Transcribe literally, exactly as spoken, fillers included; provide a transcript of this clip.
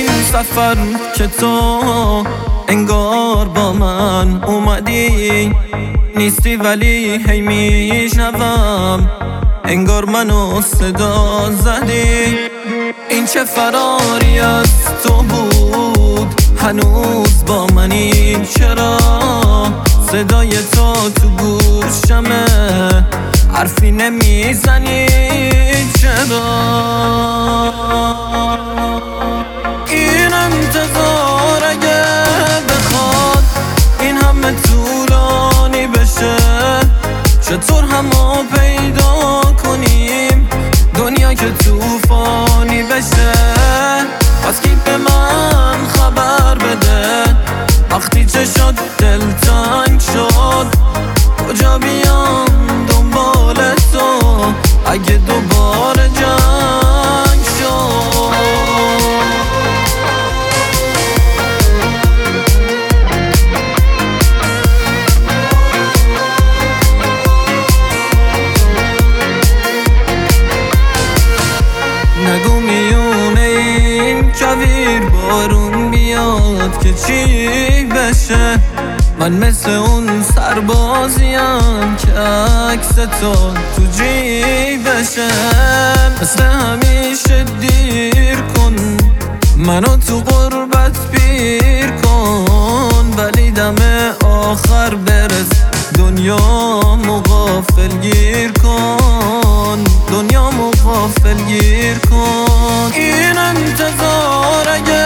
این سفر که تو انگار با من اومدی، نیستی ولی هی میشنوم انگار منو صدا زدی. این چه فراری از تو بود، هنوز با منی، چرا صدای تو تو گوشمه حرفی نمیزنی؟ چرا این انتظار اگه بخواد این همه طولانی بشه، چطور همو پیدا کنیم دنیا که توفانی بشه؟ پس کی به من خبر بده وقتی چه شد دل تنگ شد، کجا بیام دنبال تو اگه دوباره جنگ شد؟ نگو میونه این کویر بارون بیاد که چی بشه، من مثل اون سربازیم که عکس تو تو جیبشه. مثل همیشه دیر کن منو تو غربت پیر کن، ولی دم آخر برس دنیا مغافل گیر کن، دنیا مغافل گیر کن. این انتظار اگه